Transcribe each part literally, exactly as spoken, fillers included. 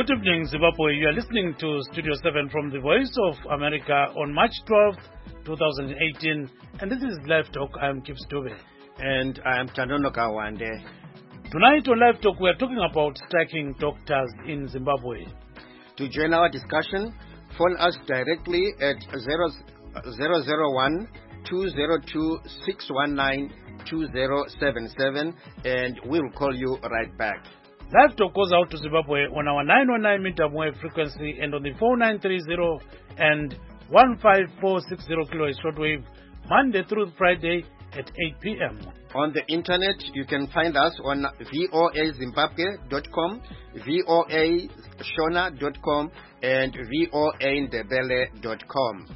Good evening, Zimbabwe. You are listening to Studio seven from the Voice of America on March twelfth, twenty eighteen. And this is Live Talk. I am Kip Stube. And I am Tandono Kawande. Tonight on Live Talk, we are talking about striking doctors in Zimbabwe. To join our discussion, phone us directly at zero zero one, two zero two, six one nine, two zero seven seven and we'll call you right back. Live Talk goes out to Zimbabwe on our nine one nine meter wave frequency and on the four nine three zero and one five four six zero kilohertz shortwave, Monday through Friday at eight p.m. On the internet, you can find us on voa zimbabwe dot com, voa shona dot com, and voa ndebele dot com.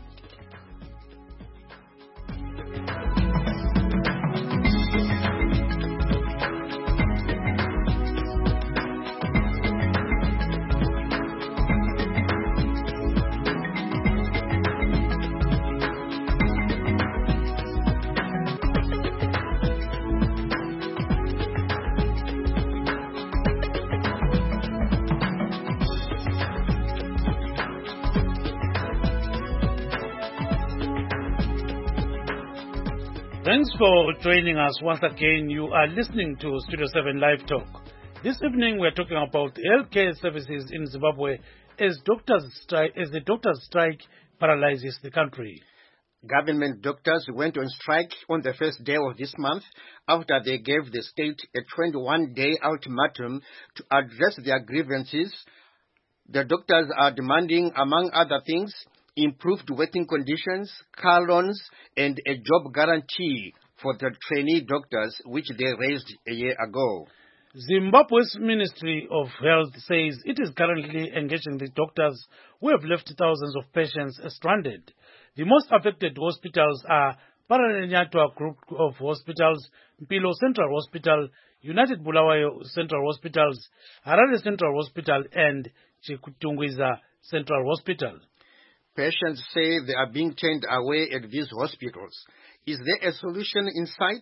Thanks for joining us once again. You are listening to Studio seven Live Talk. This evening we are talking about healthcare services in Zimbabwe as doctors strike, as the doctors' strike paralyzes the country. Government doctors went on strike on the first day of this month after they gave the state a twenty-one day ultimatum to address their grievances. The doctors are demanding, among other things, improved working conditions, car loans, and a job guarantee for the trainee doctors, which they raised a year ago. Zimbabwe's Ministry of Health says it is currently engaging the doctors who have left thousands of patients stranded. The most affected hospitals are Parananyatwa Group of Hospitals, Mpilo Central Hospital, United Bulawayo Central Hospitals, Harare Central Hospital, and Chikutungwiza Central Hospital. Patients say they are being turned away at these hospitals. Is there a solution in sight?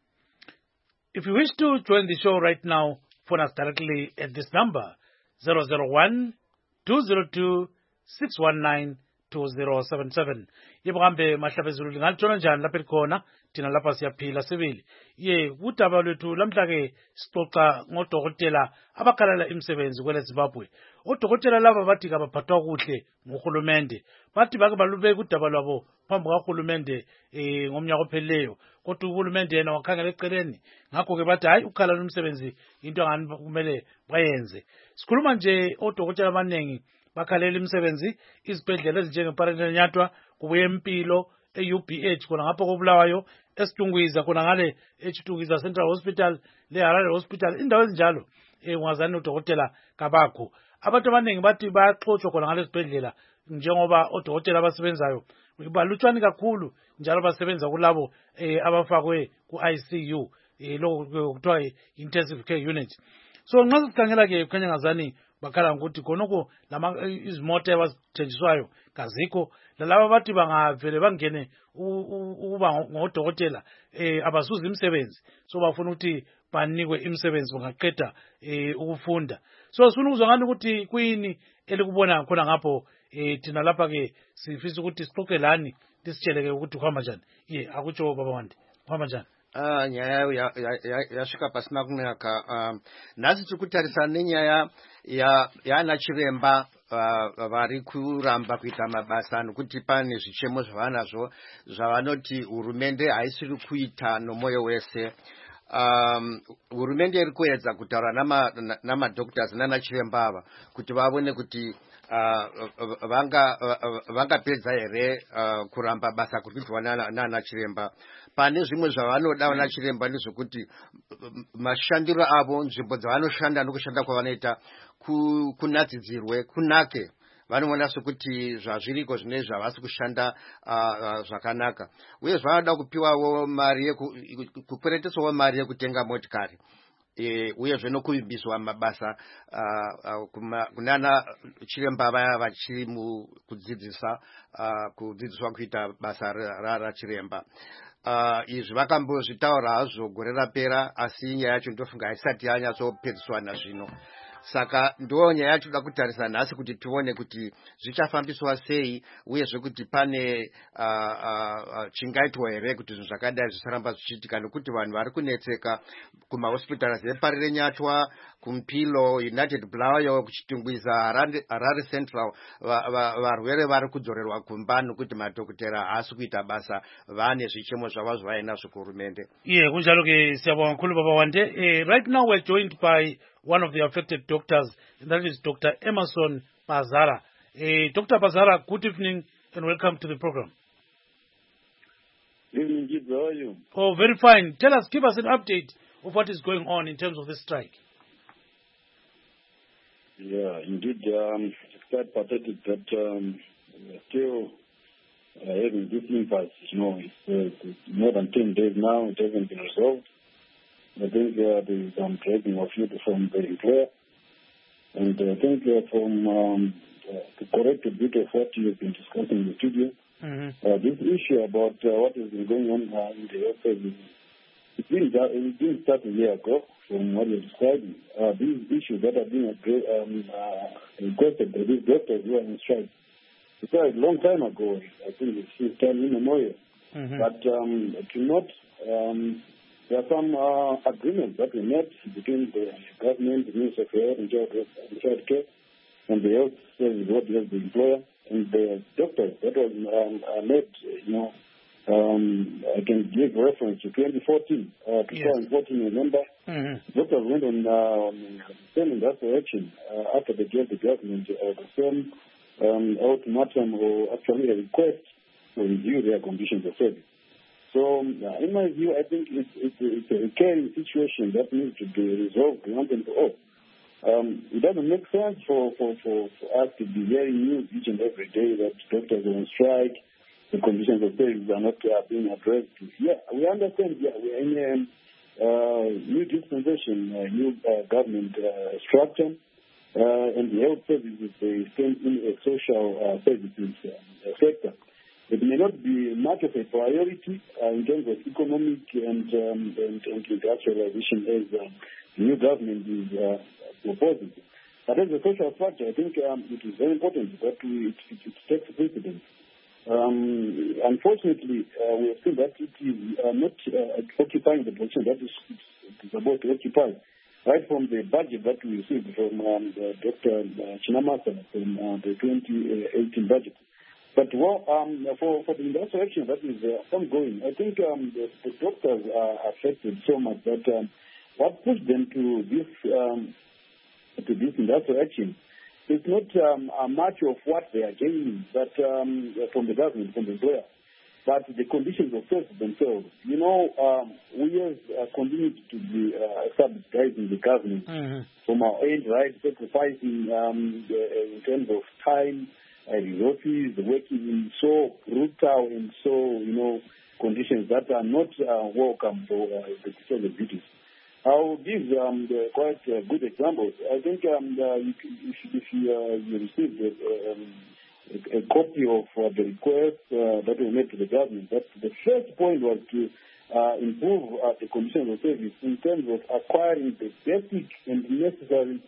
If you wish to join the show right now, phone us directly at this number, zero zero one, two zero two, six one nine, two zero seven seven. Yebo kambe mahlabezulu lingaluthola njani lapha likhona thina lapha siyaphila sibili. Ye udaba lwethu lamhla ke sixoxa ngodokotela abakhalala imisebenzi kwele Zimbabwe. Odokotela laba bathi kabaphathwa kuhle nguhulumende. Bathi bake balubeka udaba lwabo phambi kahulumende eh ngomnyaka ophelileyo. Kodwa uhulumende yena wakhangela eceleni. Ngakho ke bathi hayi ukukhalala umsebenzi into angani kumele bayenze. Sikhuluma nje odokotela abanengi bakhalela imisebenzi izibhedlela ezinjenge Parananyatwa kubuye Empilo e-U B H khona ngapha koBulawayo eSitungwiza khona ngale eChitungwiza Central Hospital le Harare Hospital indawo ezinjalo eh ungazani udokotela kabakho. Abantu abaningi bathi bayaxoxwa khona ngale sibhedlela njengoba odokotela abasebenzayo balutshwana kakhulu njalo basebenza kulabo eh abafakwe ku I C U eh lo kuthiwa intensive care unit. So nxa sikhangela ke kukhanya ngazani bakhala ukuthi khonoko lama izimoto abazithenjiswayo kazikho lalabo bathi bangavele bangene ukuba ngodokotela eh abasuza imisebenzi so bafuna ukuthi banikwe imisebenzi bangaqeda eh ukufunda. So sifuna ukuzwa ngani ukuthi kuyini elikubona khona ngapho eh thina lapha ke sifisa ukuthi sixoxelani disitsheleke ukuthi kuhamba njani. Ye akutsho baba wandi kuhamba njani? Ah nyaya yasvika pasina kunaka. um nhasi tiri kutarisana nenyaya yaana chiremba vari kuramba kuita mabasa nokuti pane zvichemo zvavanazvo zvavanoti hurumende haisiri kuita nomwoyo wese. um hurumende iri kuedza kutaura namadoctors nanachiremba ava kuti vaone kuti vangapedza here kuramba basa kuri kuitwa nana chiremba. Pane zvimwe zvavanoda vana chiremba ndezvokuti mashandiro avo, nzvimbo dzavanoshanda nokushanda kwavanoita kunatsidzirwe kunake. Vanoona sokuti zvazviriko zvine zvavasi kushanda zvakanaka. Uye zvavanoda kupiwawo mari kukweretesawo mari yekutenga motikari. Uyezve nokuvimbiswa mabasa kunana chiremba vaya vachiri kudzidzisa kudzidziswa kuita basa rachiremba. Izvi vakambozvitaura hazvo gore rapera, asi nyaya yacho ndofunga haisati yanyatsopedziswa nazvino. saka ndo nyaya yatinoda kutarisa nhasi kuti tione kuti zvichafambiswa sei uyezve kuti pane uh, uh, uh, chingaitwa here kuti zvinhu zvakadai zvisaramba zvichiitika, nekuti vanhu vari kunetseka kumahospitals epari renyatwa, kumpilo, United Bulawayo, kuchitungwiza, Harare, Harare Central, varwere vari kudzorerwa kumba nekuti madhokotera haasi kuita basa, vane zvichemo zvavo zvavainazvo kuhurumende. Iye kunjalo ke siyabonga kakhulu Baba Wande. Eh, right now we're joined by one of the affected doctors, and that is Doctor Emerson Bazara. Eh, Doctor Bazara, good evening and welcome to the program. Good evening, Gibbs. How are you? Oh, very fine. Tell us, give us an update of what is going on in terms of this strike. Yeah, indeed. Um, it's quite pathetic that um, we're still uh, having this impasse. You know, it's, uh, it's more than ten days now. It hasn't been resolved. I think uh, there is some dragging of it from the employer. And I think uh, from um, uh, to correct a bit of what you've been discussing in the studio, mm-hmm. uh, this issue about uh, what has been going on uh, in the health service, it didn't, it didn't start a year ago from what you're describing. Uh, these issues that are being um, uh, requested by these doctors who are in strike, it started a long time ago. I think it's time immemorial. Mm-hmm. But um, to not... Um, There are some uh, agreements that we made between the government, the Ministry of Health and Child Care, and the health service, what is the employer, and the doctors. That was um, uh, made, you know, um, I can give reference to twenty fourteen, uh, twenty fourteen yes. November. Mm-hmm. Doctors went on um, sending that direction uh, after they gave the government uh, the same um, ultimatum or actually a request to review their conditions of service. So, uh, in my view, I think it's, it's, it's a recurring situation that needs to be resolved once and for all. Um, it doesn't make sense for, for, for, for us to be hearing news each and every day that doctors are on strike, the conditions of service are not uh, being addressed. Yeah, we understand, yeah, we are in a uh, new dispensation, a new uh, government uh, structure, uh, and the health services, they stand in a social uh, services uh, sector. It may not be much of a priority uh, in terms of economic and, um, and, and industrialization as uh, the new government is uh, proposing. But as a social structure, I think um, it is very important that we, it, it, it takes precedence. Um, unfortunately, uh, we have seen that it is uh, not uh, occupying the position that is, it is about to occupy. Right from the budget that we received from um, Doctor Chinamasa from uh, the twenty eighteen budget. But well, um, for, for the industrial action that is uh, ongoing, I think um, the, the doctors are affected so much that um, what pushed them to this um, to this industrial action is not um, uh, much of what they are gaining, but um, from the government, from the employer, but the conditions of service themselves. You know, um, we have uh, continued to be uh, subsidizing the government mm-hmm. from our end, right, sacrificing um, the, in terms of time. Uh, resources, working in so brutal and so, you know, conditions that are not uh, welcome for uh, the social duties. I'll give um, the quite uh, good examples. I think um, the, if, if you, uh, you received a, um, a, a copy of uh, the request uh, that we made to the government, that the first point was to uh, improve uh, the conditions of service in terms of acquiring the basic and necessary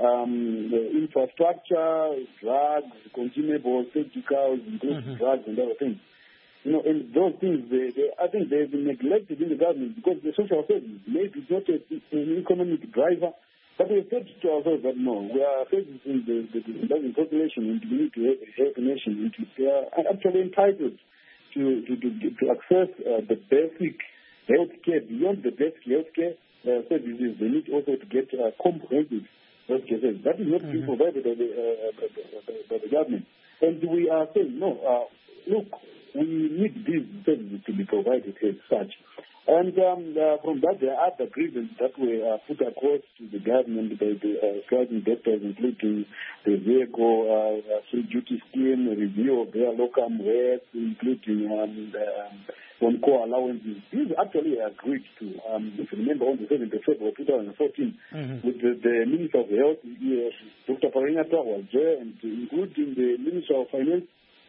Um, the infrastructure, drugs, consumables, surgicals, including mm-hmm. drugs and other things. You know, and those things, they, they, I think they've been neglected in the government because the social service maybe it's not a, an economic driver, but we said to ourselves that no, we are facing the, the, the population and we need to help the nation. And they are actually entitled to, to, to, to access uh, the basic health care, beyond the basic health care uh, services. They need also to get uh, comprehensive. That is not being mm-hmm. provided by the, uh, by, the, by the government. And we are saying, no, uh, look, we need these services to be provided as such. And um, uh, from that, there are other grievances that were uh, put across to the government by the uh, striking doctors, including the vehicle uh, free duty scheme, review of their locum rates, including um, the, um, on-call allowances. These actually agreed to, um, if you remember, on the seventh of February twenty fourteen, mm-hmm. with the, the Minister of Health, uh, Doctor Parengata was there, and including the Minister of Finance,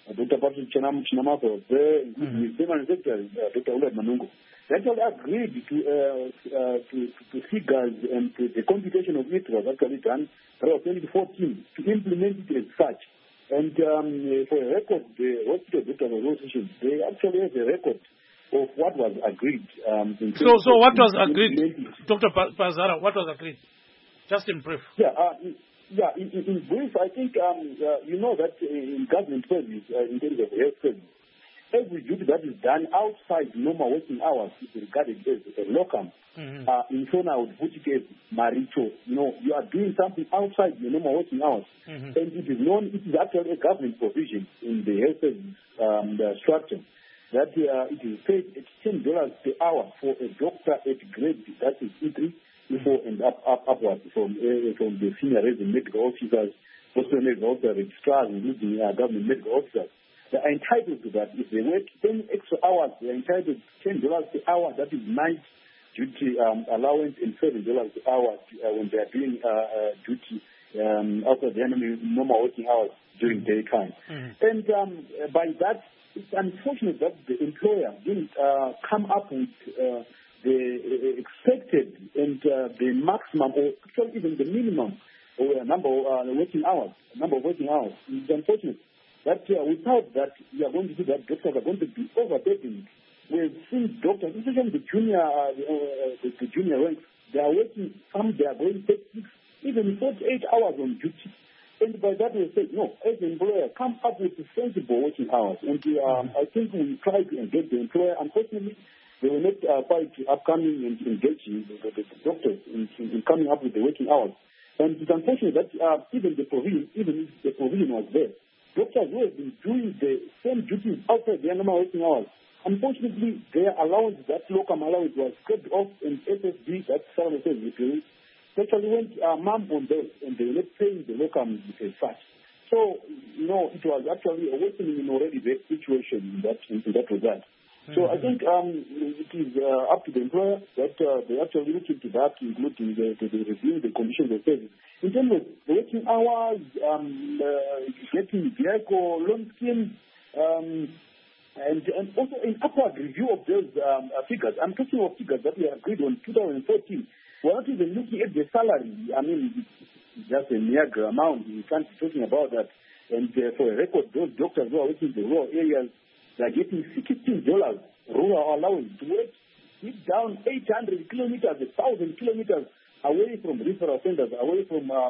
uh, Doctor Patrick Chinam- Chinamasa was there, including mm-hmm. his permanent secretary, uh, Doctor Ulad Manungo. They actually agreed to, uh, uh, to, to, to figures and to the computation of it was actually done around twenty fourteen to implement it as such. And um, for a record, the Hospital Doctors Association, they actually have a record of what was agreed. Um, so, so what was agreed, Doctor Pazara? What was agreed? Just in brief. Yeah, uh, yeah. In, in, in brief, I think um, uh, you know that in government service, uh, in terms of health service, every duty that is done outside normal working hours is regarded as a locum. Mm-hmm. Uh, in Shona, I would put it as maricho. You know, you are doing something outside your normal working hours, mm-hmm. and it is known. It is actually a government provision in the health service um, the structure that uh, it is paid at ten dollars per hour for a doctor at grade that is E three, before and up, up upwards from uh, from the senior resident medical officers, hospital medical officers, registrars, including uh, government medical officers. They are entitled to that. If they work ten extra hours, they are entitled to ten dollars per hour. That is night duty um, allowance, and seven dollars per hour uh, when they are doing uh, uh, duty um, outside their normal working hours during daytime. Mm-hmm. And um, by that, it's unfortunate that the employer didn't uh, come up with uh, the expected and uh, the maximum, or actually even the minimum, or a number of uh, working hours, number of working hours. It's unfortunate. That uh, without that, we are going to see that doctors are going to be overburdened. We've seen doctors, especially the junior, uh, uh, the, the junior ranks, they are working, some they are going thirty-six, even forty-eight hours on duty. And by that we say, no, as an employer, come up with sensible working hours. And um, I think we try to engage the employer. Unfortunately, they were not uh, quite upcoming and engaging the, the, the doctors in, in, in coming up with the working hours. And it's unfortunate that uh, even the provision, even if the provision was there, doctors who have been doing the same duties outside their normal working hours, unfortunately, their allowance, that locum allowance, was cut off, and S S D, that's how they say, especially went uh, mum on those, and they were not paying the locum as such. So, you know, it was actually a worsening in already bad situation in that, in that regard. Mm-hmm. So I think um, it is uh, up to the employer that uh, they actually look into that, including the, the, the review the conditions of service. In terms of working hours, um, uh, getting vehicle loan scheme, um, and, and also an upward review of those um, uh, figures. I'm talking of figures that we agreed on two thousand fourteen. We're not even looking at the salary. I mean, it's just a mere amount. We can't be talking about that. And uh, for a record, those doctors who are working in the rural areas, they're getting sixteen dollars rural allowance to work deep down eight hundred kilometers, one thousand kilometers away from referral centers, away from uh,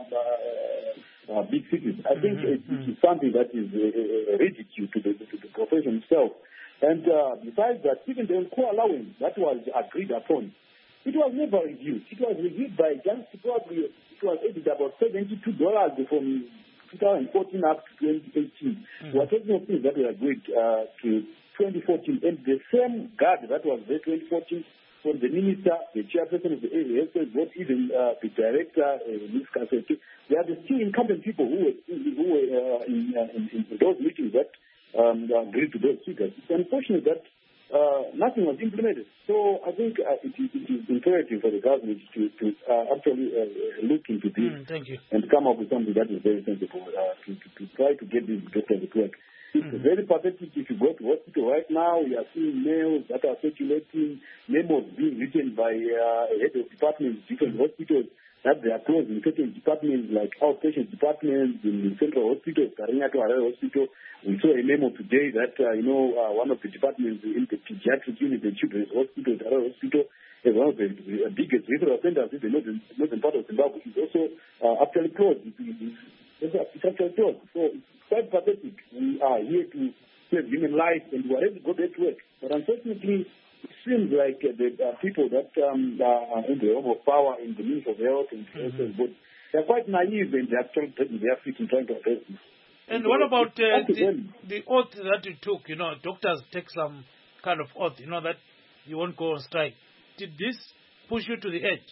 uh, uh, big cities. I think mm-hmm. it is something that is uh, ridicule to the, to the profession itself. And uh, besides that, even the core allowance that was agreed upon, it was never reviewed. It was reviewed by just probably, it was added about seventy-two dollars from two thousand fourteen up to twenty eighteen. Mm-hmm. We're talking of things that were agreed uh, to twenty fourteen. And the same guard that was there twenty fourteen, from the minister, the chairperson of the A A S, not even uh, the director, uh, Miz Kaseti, they are the still incumbent people who were, who were uh, in, uh, in, in those meetings that um, agreed to those figures. It's unfortunate that uh, nothing was implemented. So I think uh, it, it is imperative for the government to, to uh, actually uh, look into this mm, thank you. and come up with something that is very sensible uh, to, to, to try to get these doctors to work. It's mm-hmm. very pathetic. If you go to hospital right now, we are seeing mails that are circulating, memos being written by uh, head of departments, different hospitals, that they are closing certain departments like outpatient departments in the central hospital, Karinyato Harare Hospital. We saw a memo today that, uh, you know, uh, one of the departments in the pediatric unit, the children's hospital, the Harare Hospital, is one of the uh, biggest referral centers in the northern, northern part of Zimbabwe, is also uh, actually closed. It's, it's, it's actually closed. So it's quite pathetic. We are here to save human life, and we are ready to go back to work. But unfortunately, it seems like uh, the uh, people that um, are in the home of power, in the Ministry of Health and mm-hmm. Health, they're quite naive, and they're actually taking their feet in trying to address this. And what about uh, the, the oath that you took? You know, doctors take some kind of oath, you know, that you won't go on strike. Did this push you to the edge?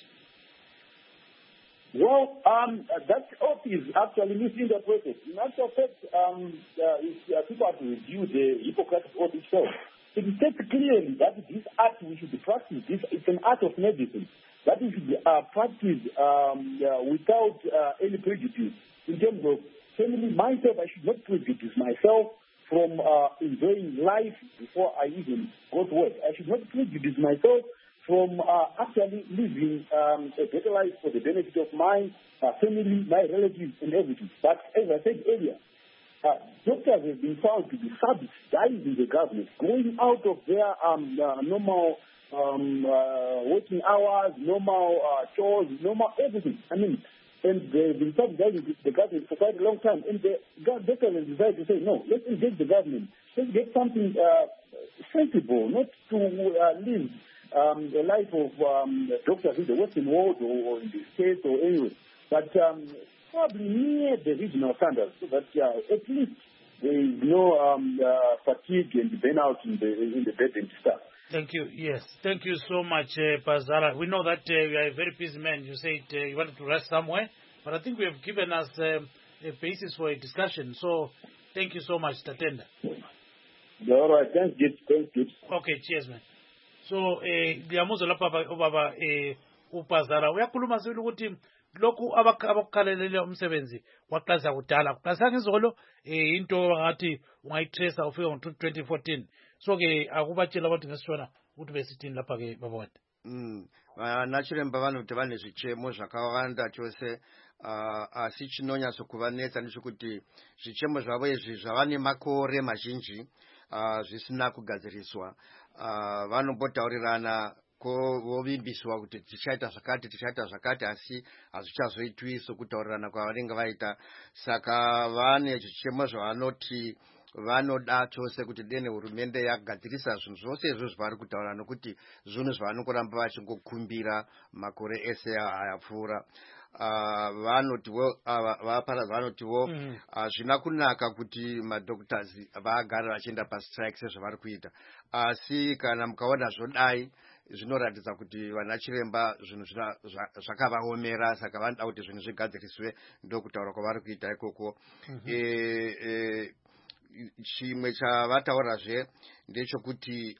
Well, um, that oath is actually misinterpreted. In actual fact, um, uh, if uh, people have to review the Hippocratic oath itself, it states clearly that this art we should practice. This it's an art of medicine that we should uh, practice um, uh, without uh, any prejudice. In terms of family, myself, I should not prejudice myself from uh, enjoying life before I even go to work. I should not prejudice myself from uh, actually living um, a better life for the benefit of my uh, family, my relatives, and everything. But as I said earlier, uh, doctors have been found to be subsidizing the government, going out of their um, uh, normal um, uh, working hours, normal uh, chores, normal everything. I mean, and they've been subsidizing the government for quite a long time. And the doctors have decided to say, no, let's engage the government. Let's get something uh, sensible, not to uh, live um, a life of um, doctors in the Western world or, or in the States or anywhere. But um, probably near the regional standards, so that uh, at least there is no um, uh, fatigue and burnout in the in the bed and stuff. Thank you. Yes, thank you so much, uh, Pazara. We know that uh, you are a very busy man. You said uh, you wanted to rest somewhere, but I think we have given us um, a basis for a discussion. So, thank you so much, Tatenda. All right, thanks, Gibbs. Thanks, Gibbs. Okay, cheers, man. So, ngiyamuzwa lapha ubaba eh uPazara uyakhuluma sibili ukuthi lokhu abakukhalelele umsebenzi waqhaza kudala kuqasa ngizolo eh into ngathi ungayitrace ufika ngo twenty fourteen. So ke akubatshela abantu ngesishona ukuthi besithini lapha ke babona. Mm. Vanachiremba vanoti vane zvichemo zvakawanda chose asi chinonyaso kuvanetsa ndechekuti zvichemo zvavo izvi zvavane makore mazhinji zvisina kugadziriswa. Vanombotaurirana ko vovimbiswa kuti tichaita zvakati tichaita zvakati asi hazvichazoitwi sokutaurirana kwavanenge vaita. Saka vane zvichemo zvavanoti vanoda chose kuti dene hurumende yagadzirisa zvinhu zvose izvo zvavari kutaura nokuti zvinhu zvavanongoramba vachingokumbira makore ese ayapfuura. Vanotiwo vaparadza vanotiwo hazvina kunaka kuti madoctors vagare vachienda pastrike sezvavari kuita, asi kana mukaona zvodai zvinoratidza kuti vanachiremba zvinhu zvakavaomera, saka vanoda kuti zvinhu zvigadziriswe, ndokutaura kwavari kuita ikoko. Chimwe chavataurazve ndechekuti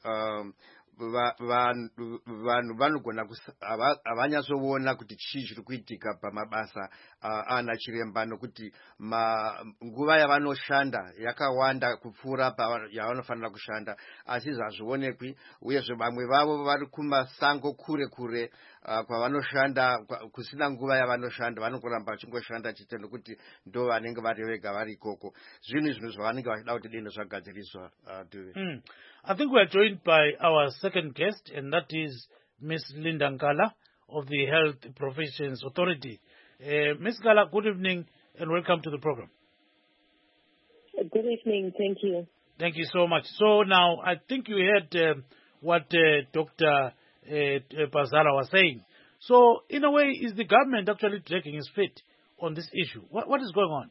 vanhu vanogona havanyasoona kuti chii zviri kuitika pamabasa ana chiremba, nokuti nguva yavanoshanda yakawanda kupfuura yavanofanira kushanda, asi zvazvionekwi. Uyezve vamwe vavo vari kumasango kure kure kwavanoshanda kusina nguva yavanoshanda, vanongoramba vachingoshanda chete nokuti ndo vanenge vari vega vari ikoko. Zvinhu zvinhu zvavanenge vachida kuti dende zvagadziriswa. I think we are joined by our second guest, and that is Miss Linda Nkala of the Health Professions Authority. Uh, Miss Nkala, good evening and welcome to the program. Good evening. Thank you. Thank you so much. So now, I think you heard uh, what uh, Doctor Uh, Pazara was saying. So, in a way, is the government actually dragging its feet on this issue? What, what is going on?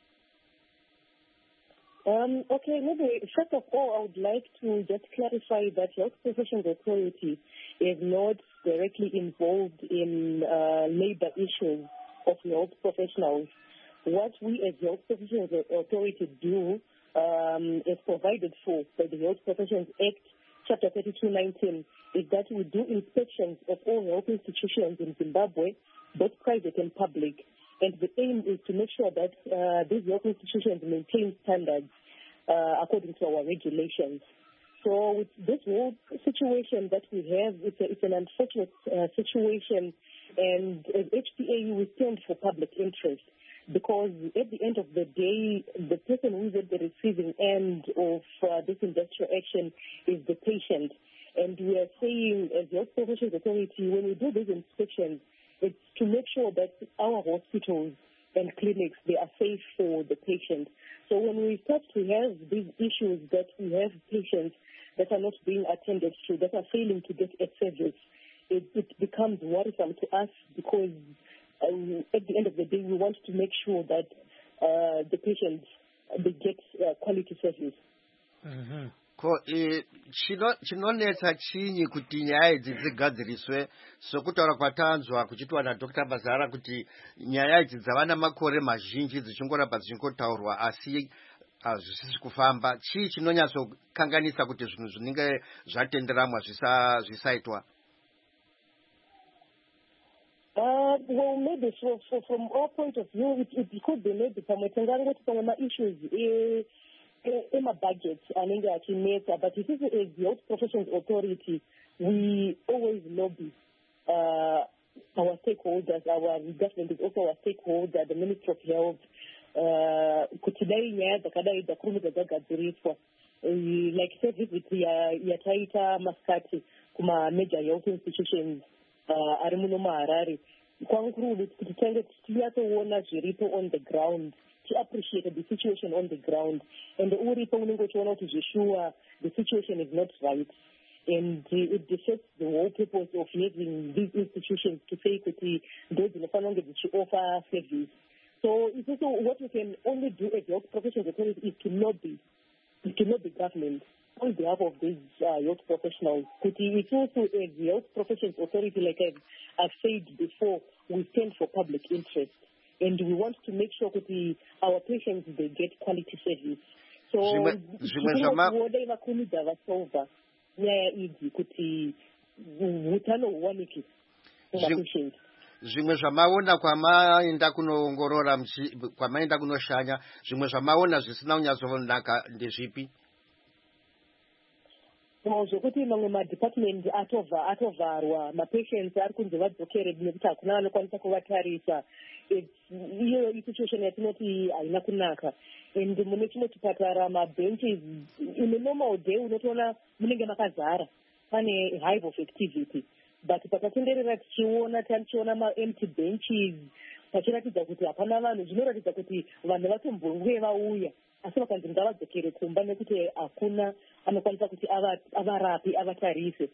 Um, okay, maybe first of all, I would like to just clarify that Health Professions Authority is not directly involved in uh, labor issues of health professionals. What we as Health Professions Authority do um, is provided for by the Health Professions Act, Chapter thirty-two nineteen, is that we do inspections of all health institutions in Zimbabwe, both private and public. And the aim is to make sure that uh, these health institutions maintain standards uh, according to our regulations. So with this whole situation that we have, it's, a, it's an unfortunate uh, situation. And as H P A U, we stand for public interest, because at the end of the day, the person who is at the receiving end of uh, this industrial action is the patient. And we are saying, as Health Professions Authority, when we do these inspections, it's to make sure that our hospitals and clinics, they are safe for the patient. So when we start to have these issues that we have patients that are not being attended to, that are failing to get a service, it, it becomes worrisome to us, because Um, at the end of the day, we want to make sure that uh, the patients they get uh, quality service. Mm-hmm. Ko chinonetsa chinyi kuti nyaya idzi dzigadziriswe, sokutaura kwatanzwa kuchitwa na Doctor Pazara kuti nyaya idzi dzavana makore mazhinji dzichingoramba dzichingotaurwa asi hazvisisi kufamba. Chii chinonyatsokanganisa kuti zvinhu zvinenge zvatenderamwa zvisaitwa? Uh, well, maybe so, so from our point of view, it, it could be maybe some issues. Uh, ema-budget anenge achinetsa, but isusu as the Health Professions Authority, we always lobby uh, our stakeholders. Our government is also our stakeholder, the Ministry of Health, kuti dai nyaya dzakadai dzakurumidza dzagadziriswa, like service yataita masikati kuma major health institutions uh, ari muno muHarare. Kwangu kuti tange tinyatsoona zviripo on the ground, to appreciate the situation on the ground, and uripo unenge uchiona kuti zveshuwa the situation is not right, and uh, it defeats the whole purpose of having these institutions to say kuti ndo dzinofanira kunge dzichioffer service. So it's also what we can only do as health professions authority is to lobby, is to lobby government on behalf of these uh, health professionals. It's also as the health professions authority, like I've, I've said before, we stand for public interest, and we want to make sure that we, our patients, they get quality service. So kuoda ivakumidza vasolva nyaya idzi kuti utano huwanike kupatients. Zvimwe zvamaona kwamaenda kunoongorora, kwamaenda kunoshanya, zvimwe zvamaona zvisina kunyatsonaka ndezvipi? Zvokuti mamwe madepartment atova atovharwa, mapatients ari kunzi vadzokere nekuti hakuna anokwanisa kuvatarisa. Iyo situation yatinoti haina kunaka. And mune chimwe chipatara mabenches, in a normal day unotoona munenge makazara, pane hive of activity. But pakatenderera tichiona tichiona ma-empty benches, pachiratidza kuti hapana vanhu, zvinoratidza kuti vanhu vatombonge vauya, asi vakanzi ngavadzokere kumba nekuti hakuna anokwanisa kuti avarapi, avatarise.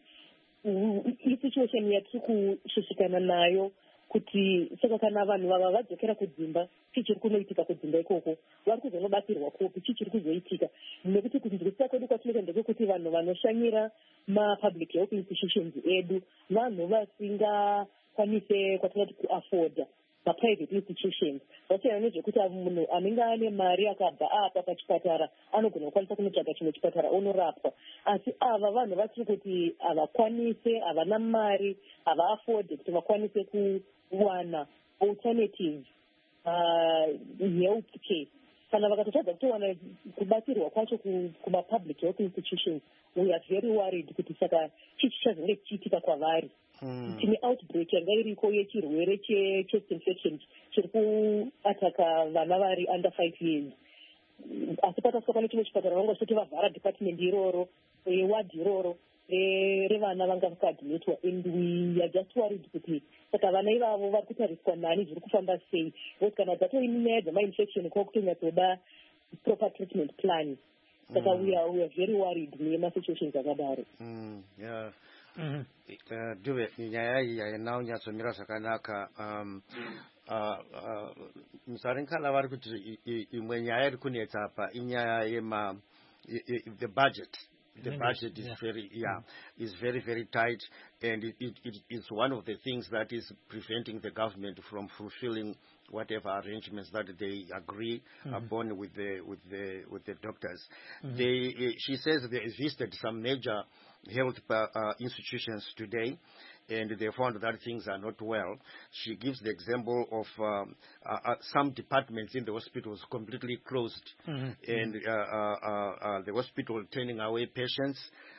I-situation yatiri kushushikana nayo kuti saka kana vanhu vava vadzokera kudzimba, chichiri kunoitika kudzimba ikoko, vari kuzonobatsirwa kopi, chichiri kuzoitika. Nekuti kunzwisisa kwedu kwatinoita ndekuti vanhu vanoshanyira ma-public health institutions edu, vanhu vasingakwanise kwatinoti kuafforda ma-private institutions. Vasiyana nezvekuti munhu anenge ane mari akabva apa pachipatara anogona kukwanisa kunotsvaga chimwe chipatara onorapwa. Asi ava vanhu vatiri kuti havakwanise, havana mari, havaafode kuti vakwanise kuwana alternative uh, health care. Kana vakatotadza kutowana kubatsirwa kwacho kuma-public health institutions, we are very worried kuti saka chichi chazenge chichiitika kwavari. Tine outbreak yanga iriko yechirwere chest infection chiri kuataka vana vari under five years. Asi patasvika pane chimwe chipatara vanga kuti vavhara department iroro, ward iroro revana vanga vakaadmitwa, and we are just worried kuti saka vana ivavo vari kutariswa nani, zviri kufamba sei, kuti kana dzatoine nyaya dzama-infection kwa kutonyatsoda proper treatment plan. Saka mm. we, are, we are very worried nema-situations akadaro. Mm, yeah. Mm-hmm. Uh, Duve, nyaya iyi yainao nyatsomira zvakanaka. Um, uh, uh, Musarinkala vari kuti imwe nyaya iri kunetsa apa inyaya yema the budget. The budget is yeah. very, yeah, mm. is very, very tight, and it, it, it is one of the things that is preventing the government from fulfilling whatever arrangements that they agree mm-hmm. upon with the with the with the doctors. Mm-hmm. They, uh, she says they visited some major health uh, institutions today, and they found that things are not well. She gives the example of um, uh, uh, some departments in the hospitals completely closed, mm-hmm. and uh, uh, uh, the hospital turning away patients.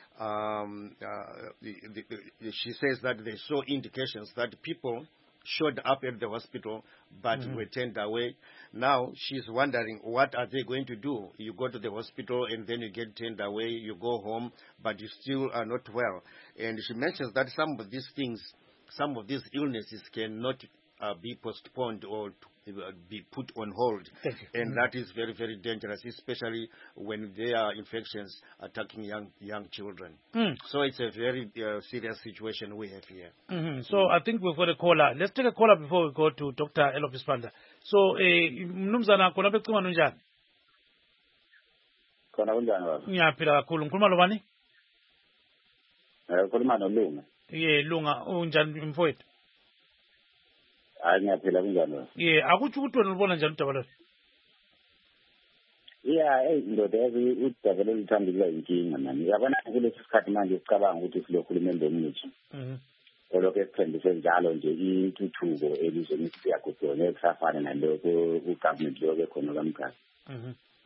Um, uh, the, the, the, she says that they saw indications that people showed up at the hospital but mm-hmm. were turned away. Now she's wondering, what are they going to do? You go to the hospital and then you get turned away, you go home, but you still are not well. And she mentions that some of these things, some of these illnesses cannot uh, be postponed or to, uh, be put on hold. And mm-hmm. that is very, very dangerous, especially when there are infections attacking young young children. Mm. So it's a very uh, serious situation we have here. Mm-hmm. So I think we've got a caller. Let's take a caller before we go to Doctor Elopis Panda. So, mnumzana kona pekuma nunjani? Kona unjani wala? Nyapira kakhulu. Nkuluma lo bani? Eh, kuluma no Lunga. Ye, Lunga unjani mfowethu? Hayi ngiyaphila kunjani wala? Ye, akuthi ukuthi wena ubona njani udaba lo? Yeah, eh ndoda yazi udaba lo lithambile inkinga manje. Yabona kulesi sikhathi manje sicabanga ukuthi silokhulumende omutsha. Mhm. Olokho esithembise njalo nje intuthuko elizweni siyakudona ekusafana nalokho ugovernment lokho khona kamkhathi. Mhm.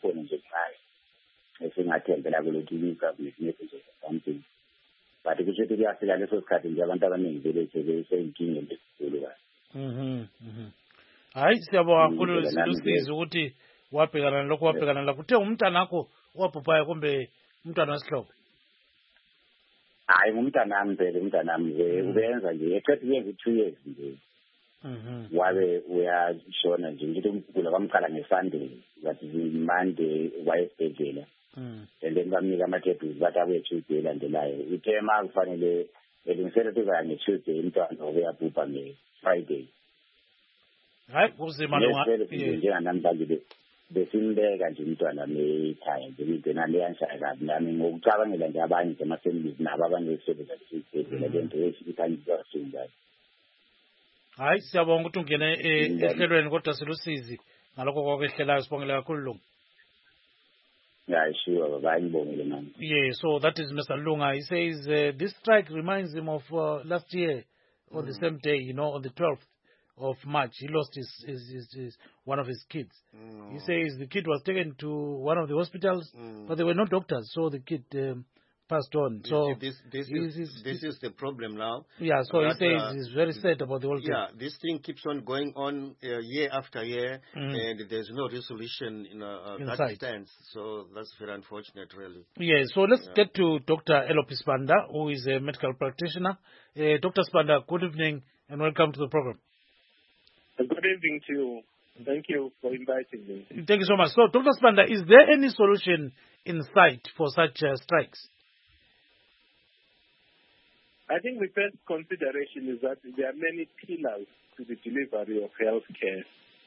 iphone nje ngayo esingathembela kulokuthi i-government message something but kusho ukuthi kuyafika leso sikhathi nje abantu abaningi vele sebeyinkinga esikhulu kahle. Mhm mhm. Hayi siyabonga kakhulu silusizi ukuthi wabhekana lokho wabhekana la kuthe umntanakho wabhubhayo kumbe umntwana wesihlobo. Hayi umntanami vele umntanami ubenza nje eqedwe yenza two years nje. Mhm. Wabe uyashona nje ngithi umgula kwamqala ngeSunday that is Monday wayesibhedlela. Mhm. And then bamnika ama-tables bathi abuye Tuesday elandelayo. Uthe ma kufanele elungisele kuza nge-Tuesday umntwana obeyabhubha nge-Friday. Hayi kuzima lunga. Njenganamhlanje besimbeka nje umntwana mekhaya nje into naleyanshaya kabi nami ngokucabangela nje abanye emasembizi nabo abanye besebenza esibhedlela lento esikanjizasunda. Hayi siyabonga ukuthi ungene ehlelweni kodwa silusizi ngalokho kokwehlelayo sibongela kakhulu Lunga. Yeah, sure, baba ngibongile mama. Yeah, so that is Mister Lunga. He says uh, this strike reminds him of uh, last year on mm. the same day, you know, on the twelfth of March. He lost his, his, his, his one of his kids. Mm. He says the kid was taken to one of the hospitals, mm. but there were no doctors, so the kid um, passed on. This, so this, this, is, is, this is the problem now. Yeah, so that, he says uh, he's very sad about the whole thing. Yeah, this thing keeps on going on uh, year after year, mm. and there's no resolution in, uh, in that sense. So that's very unfortunate, really. Yeah, so let's yeah. get to Doctor Elopi Spanda, who is a medical practitioner. Uh, Doctor Spanda, good evening and welcome to the program. Good evening to you. Thank you for inviting me. Thank you so much. So, Doctor Spanda, is there any solution in sight for such uh, strikes? I think the first consideration is that there are many pillars to the delivery of health care.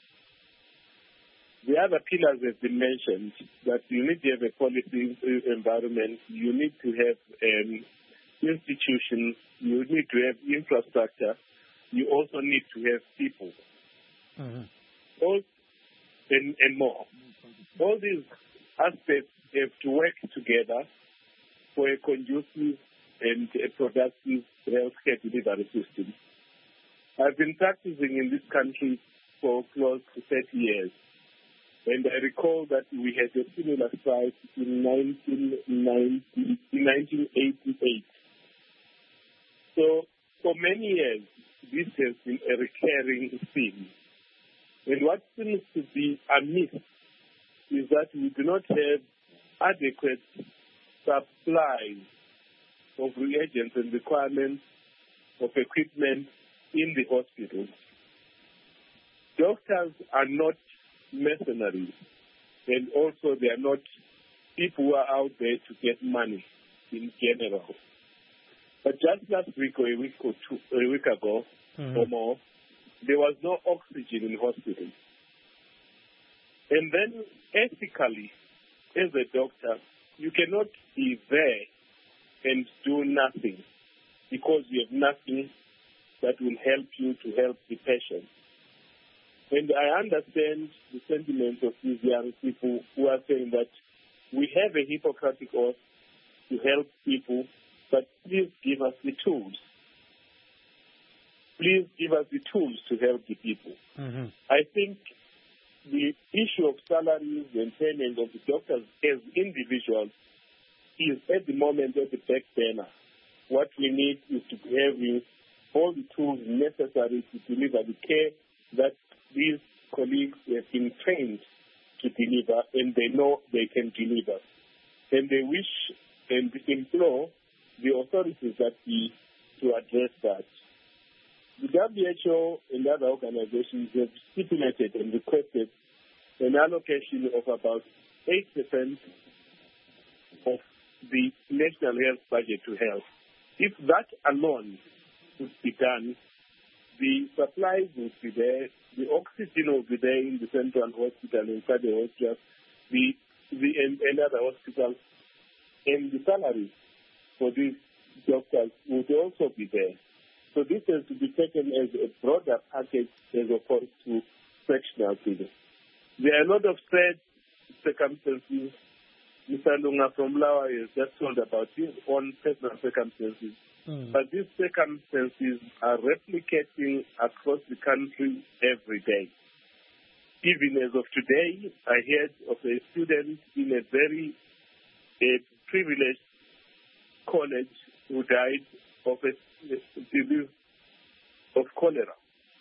The other pillars have been mentioned, that you need to have a policy environment, you need to have um, institutions, you need to have infrastructure, you also need to have people. Mm-hmm. All, and, and more. All these aspects have to work together for a conducive and a productive healthcare delivery system. I've been practicing in this country for close to thirty years, and I recall that we had a similar strike in nineteen eighty-eight. So for many years, this has been a recurring theme. And what seems to be amiss is that we do not have adequate supply of reagents and requirements of equipment in the hospitals. Doctors are not mercenaries, and also they are not people who are out there to get money in general. But just last week or a week or two, a week ago mm-hmm. or more, there was no oxygen in hospitals. And then ethically, as a doctor, you cannot be there and do nothing because you have nothing that will help you to help the patient. And I understand the sentiments of these young people who are saying that we have a Hippocratic oath to help people, but please give us the tools. Please give us the tools to help the people. Mm-hmm. I think the issue of salaries and payment of the doctors as individuals is at the moment at the back burner. What we need is to have all the tools necessary to deliver the care that these colleagues have been trained to deliver, and they know they can deliver. And they wish and implore the authorities that be to address that. The W H O and other organizations have stipulated and requested an allocation of about eight percent of the national health budget to health. If that alone would be done, the supplies would be there, the oxygen will be there in the central hospital, inside the hospital, the, the and, and other hospitals, and the salaries for these doctors would also be there. So this has to be taken as a broader package as opposed to sectional figures. There are a lot of sad circumstances. Mister Lunga from Lawa has just told about his own personal circumstances. Mm. But these circumstances are replicating across the country every day. Even as of today, I heard of a student in a very a privileged college who died of a disease of cholera,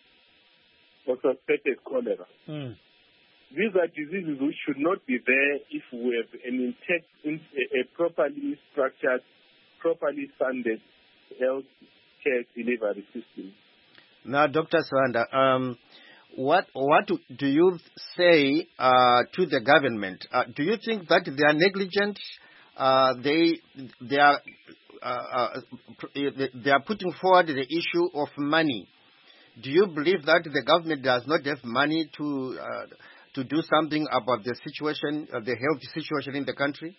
or suspected cholera. Mm. These are diseases which should not be there if we have an intact, a properly structured, properly funded health care delivery system. Now, Doctor Swanda, um, what what do you say uh, to the government? Uh, do you think that they are negligent? Uh, they they are uh, uh, they are putting forward the issue of money. Do you believe that the government does not have money to uh, to do something about the situation, uh, the health situation in the country?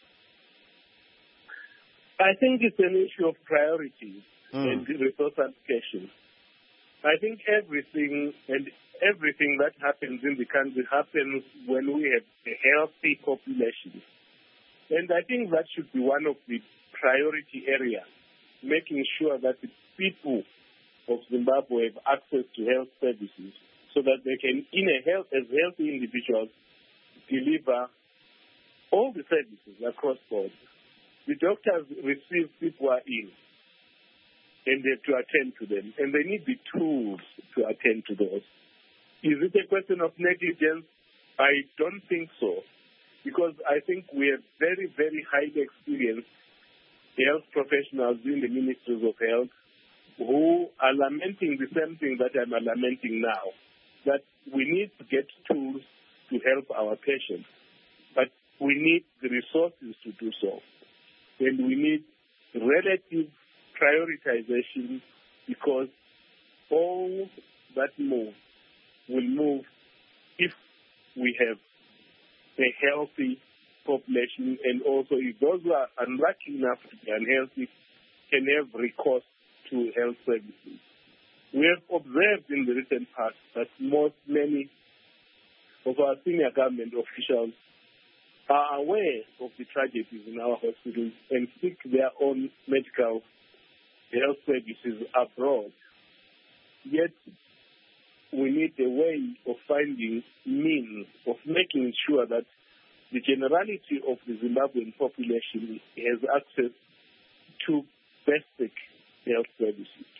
I think it's an issue of priorities mm. and resource allocation. I think everything and everything that happens in the country happens when we have a healthy population. And I think that should be one of the priority areas, making sure that the people of Zimbabwe have access to health services so that they can, in a health, as healthy individuals, deliver all the services across board. The doctors receive people who are ill, and they have to attend to them, and they need the tools to attend to those. Is it a question of negligence? I don't think so, because I think we have very, very highly experienced health professionals in the ministries of health who are lamenting the same thing that I'm lamenting now, that we need to get tools to help our patients, but we need the resources to do so. And we need relative prioritization, because all that move will move if we have a healthy population, and also if those who are unlucky enough to be unhealthy can have recourse to health services. We have observed in the recent past that most, many of our senior government officials are aware of the tragedies in our hospitals and seek their own medical health services abroad. Yet, we need a way of finding means of making sure that the generality of the Zimbabwean population has access to basic health services.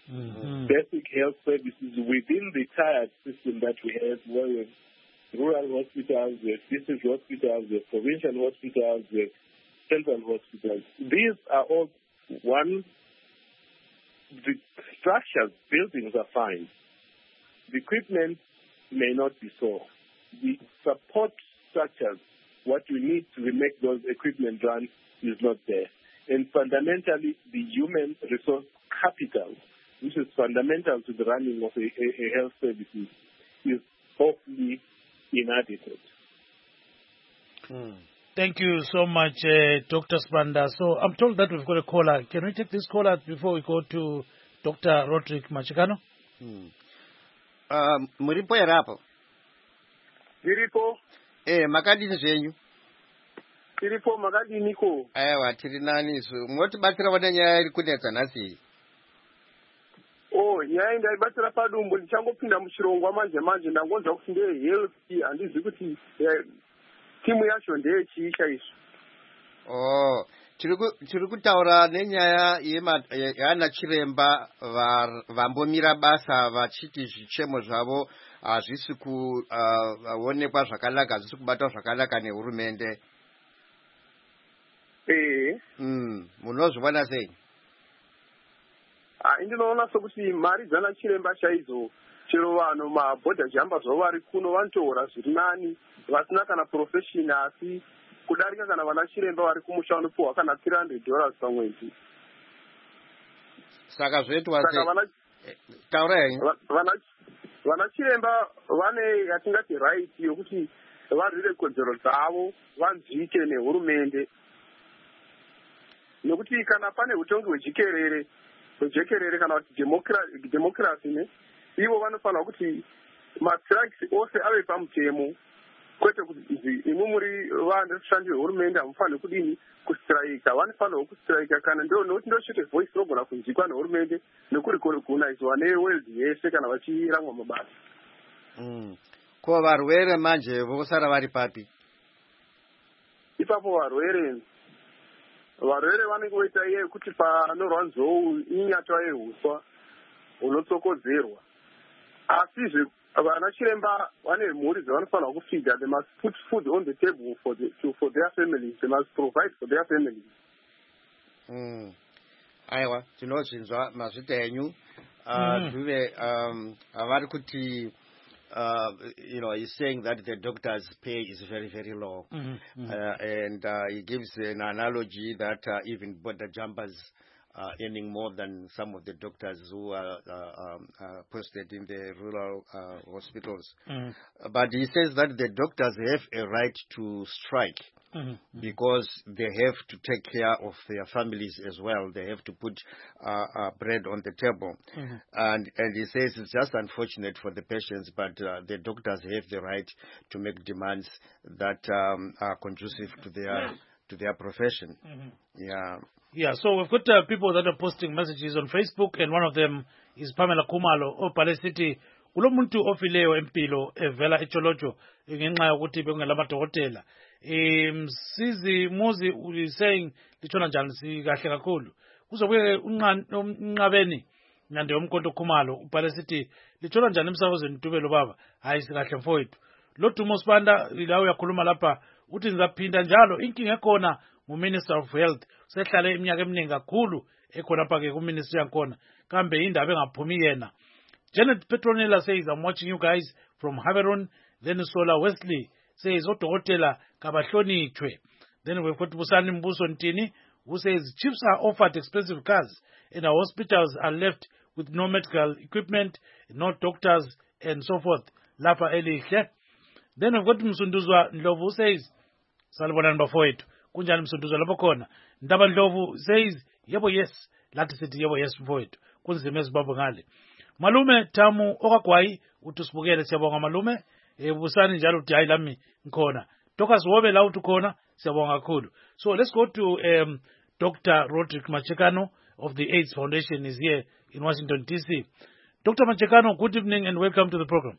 mm-hmm. basic health services within the tired system that we have, where we have rural hospitals, we have district hospitals, we have provincial hospitals, we have central hospitals. These are all one, the structures, buildings are fine. The equipment may not be so. The support structures, what we need to make those equipment run, is not there. And fundamentally, the human resource capital, which is fundamental to the running of a, a, a health services, is hopefully inadequate. Hmm. Thank you so much, uh, Doctor Sibanda. So I'm told that we've got a caller. Can we take this caller before we go to Doctor Roderick Machikano? Hmm. Um, Muripo erapo. Muripo. Eh, makadini zvenyu. Tiripo makadini ko. Aiwa, tiri nani so. Motibatsira vana nyaya iri kunetsa nhasi. Oh, nyaya ndaibatsira padumbu ndichangopinda muchirongwa manje manje ndangonzwa kuti ndeye health handizi kuti timu yacho ndeye chii chaizvo. Oh, tiri kutaura nenyaya yana chiremba vambomira basa vachiti zvichemo zvavo hazvisi kuonekwa zvakanaka, hazvisi kubatwa zvakanaka nehurumende. Eh. Mm, munozvibona sei? Ah, ndinoona sokuti mari dzana chiremba chaidzo chero vanhu mabhodha jamba zvavo vari kuno vanotohora zviri nani vasina kana profession asi kudarika kana vana chiremba vari kumusha vanopiwa kana three hundred dollars pamwedzi. Saka zvoitwa sei? Taura henyu. Vana chiremba vane yatingati right yokuti varwire kodzero dzavo vanzvike nehurumende. Nokuti kana pane utongi hwejekerere hwejekerere kana kuti democracy ne ivo vanofanira kuti mastrikes ose ave pamutemo, kwete kuti imwe muri vashandi vehurumende hamufaniri kudini kustrika, vanofanira kustrika kana ndo nokuti ndochete voice inogona kunzwikwa nehurumende nokurikonaizwa neworld yese kana vachiramwa mabasa. Mm. Ko varwere manje vosara vari papi? Ipapo varwere varwere vanenge voita iye kuti panorwa nzou inyatwa yehuswa unotsokodzerwa, asizve vana chiremba vane mhuri dzavanofanira kufeeda. They must put food on the table for the, to, for their families. They must provide for their families. Mm. Aiwa, tinozvinzwa mazvita enyu. Zvive avari kuti Uh, you know, he's saying that the doctor's pay is very, very low. Mm-hmm. Uh, and uh, he gives an analogy that uh, even border jumpers are earning more than some of the doctors who are uh, um, uh, posted in the rural uh, hospitals. Mm-hmm. But he says that the doctors have a right to strike. Mm-hmm. Because they have to take care of their families as well. They have to put uh, uh, bread on the table. Mm-hmm. And and he says it's just unfortunate for the patients, but uh, the doctors have the right to make demands that um, are conducive to their to their profession. Mm-hmm. Yeah. Yeah, so we've got uh, people that are posting messages on Facebook, and one of them is Pamela Kumalo, Opale City. Kulo muntu ofileyo empilo evela echolocho ngenxa yokuthi bengelamaDokotela. Um, Sizi Muzi is saying litshona njani sikahle kakhulu. Kuzobuye unqabeni nande yomkhonto Khumalo ubhale sithi litshona njani emsakazweni Ntubelo baba. Hayi sikahle mfowethu. Lo Dumo Sibanda la uyakhuluma lapha uthi ngizaphinda njalo inkinga ekhona nguMinister of Health. Sehlale iminyaka eminingi kakhulu ekhona lapha ke kuMinister yakhona. Kambe indaba engaphumi yena. Janet Petronella says, I'm watching you guys from Haveron. Then Sola Wesley says, Odokotela kabahlonitshwe. Then we've got Busani Mbuso Ntini, who says, chiefs are offered expensive cars and our hospitals are left with no medical equipment, no doctors, and so forth. Lapa Elihle. Then we've got Msunduzwa Ndlovu, who says, Salibonani bafowethu, kunjani Msunduzwa lapho khona. Ndaba Ndlovu says, yebo yes, lathi sithi yebo yes mfowethu. Kunzima ezibambo ngale. Malume Tamu Okagwayi uthi sibukele siyabonga malume. Busani njalo uthi hayi lami ngikhona. Doctors wobe la uthi khona siyabonga kakhulu. So let's go to um, Doctor Roderick Machikano of the AIDS Foundation is here in Washington D C. Doctor Machikano, good evening and welcome to the program.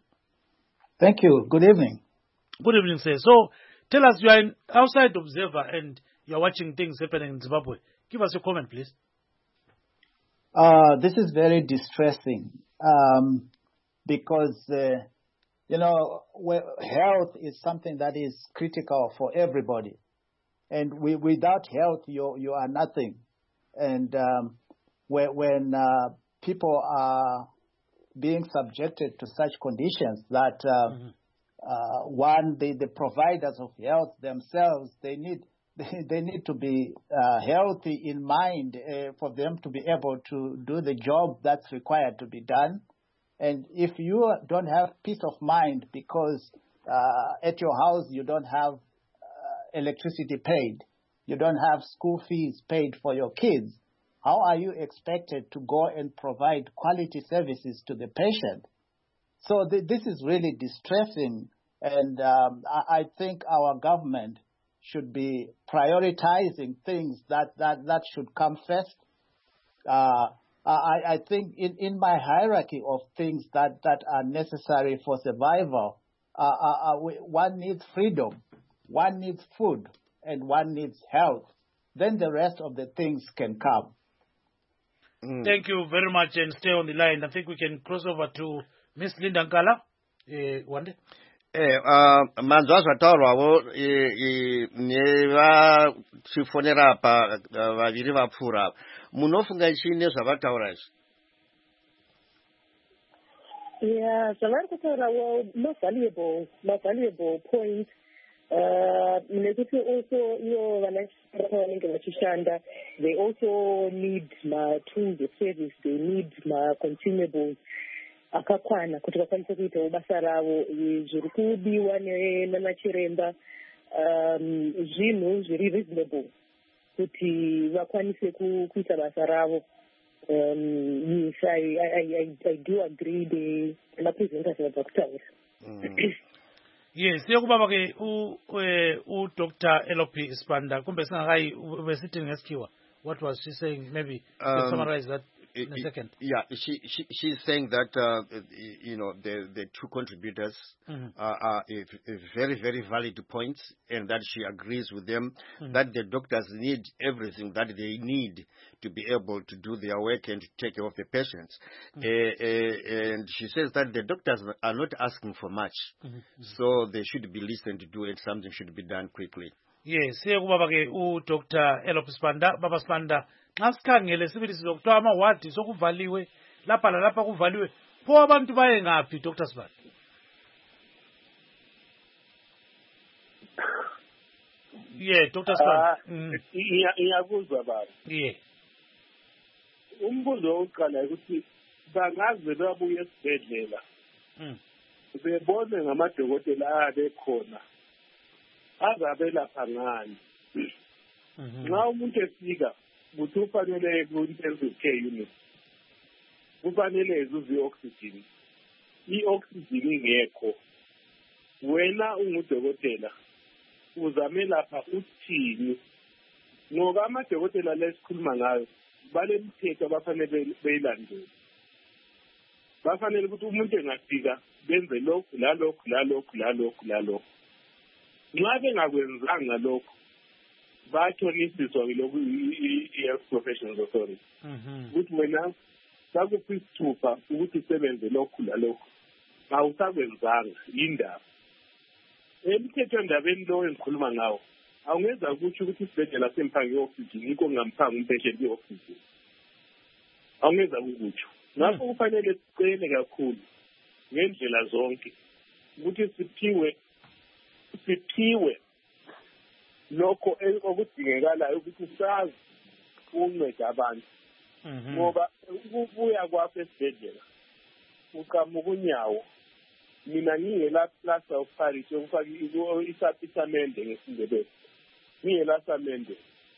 Thank you. Good evening. Good evening, sir. So tell us, you are an outside observer and you are watching things happening in Zimbabwe. Give us your comment, please. Uh, this is very distressing um, because, uh, you know, health is something that is critical for everybody. And we, without health, you, you are nothing. And um, when, when uh, people are being subjected to such conditions that, uh, mm-hmm. uh, one, the, the providers of health themselves, they need they, they need to be uh, healthy in mind uh, for them to be able to do the job that's required to be done. And if you don't have peace of mind because uh, at your house you don't have uh, electricity paid, you don't have school fees paid for your kids, how are you expected to go and provide quality services to the patient? So th- this is really distressing, and um, I-, I think our government should be prioritizing things that, that, that should come first. Uh, I, I think in, in my hierarchy of things that, that are necessary for survival, uh, uh, uh, we, one needs freedom, one needs food, and one needs health. Then the rest of the things can come. Mm. Thank you very much, and stay on the line. I think we can cross over to Miss Linda Nkala. Uh, one day. Eh, uh, manzo azvataurwawo neva chifonera pa vaviri vapfuura munofunga chii nezvavataura izvi? Yeah, zvavari kutaurawo ma-valuable ma-valuable point. Nekuti also ivo vanashanda vanenge vachishanda, they also need ma-tools of service, they need ma-consumables akakwana kuti vakwanise kuitawo basa ravo. Zviri kudiwa nanachiremba zvinhu zviri reasonable kuti vakwanise kuita basa ravo. Yes, I, I, I, I do agree the mapresenters abva kutaura. Yes, siyakubaba ke u u Doctor L P Sibanda kumbe singakai ubesithi ngesikiwa. What was she saying? Maybe um, summarize that in a second. Yeah, she, she she's saying that uh, you know the the two contributors mm-hmm. are, are a, a very very valid points, and that she agrees with them mm-hmm. that the doctors need everything that they need to be able to do their work and to take care of the patients. Mm-hmm. Uh, uh, and she says that the doctors are not asking for much, mm-hmm. so they should be listened to, and something should be done quickly. Yes, siyakubaba ke u Doctor L P Sibanda, Baba Sibanda. Nxa sikhangele sibili sizokuthiwa amawadi sokuvaliwe lapha lalapha kuvaliwe, pho abantu baye ngaphi Doctor Sibanda? Yeah, Doctor Sibanda. Ngiyakuzwa baba. Yeah. Umbuzo wokuqala ukuthi bangaze babuye esibhedlela bebone ngamadokotela abekhona azabelapha ngani. Nxa umuntu efika ukuthi ufanele ku-intensive care unit, kufanele ezuze i-oxygen. I-oxygen ingekho, wena ungudokotela uzamelapha uthini? Ngoba amadokotela lesikhuluma ngayo balemthetho abafanele beyilandele. Bafanele ukuthi umuntu engafika benze lokhu lalokhu lalokhu lalokhu lalokhu. Nxa bengakwenzanga lokhu bathonisiswa yilokhu i-Health Professionals Authority ukuthi wena sakuphi isithupha ukuthi usebenze lokhu lalokhu awusakwenzanga yindaba. Emthethwandabeni lo engikhuluma ngawo awungeza ukuthi ukuthi isibhedlela semphange i-oxygen yikho ngamphanga umpatient i-oxygen, awungeza ukutsho. Ngakho kufanele sicele kakhulu ngendlela zonke ukuthi siphiwe siphiwe lokho okudingekalayo ukuthi sazi ukunceda abantu. Ngoba ukubuya kwapha esibhedlela uqamuka unyawo, mina ngingela plaster of Paris yokufaka isapisamende ngesindebele, ngingela samende,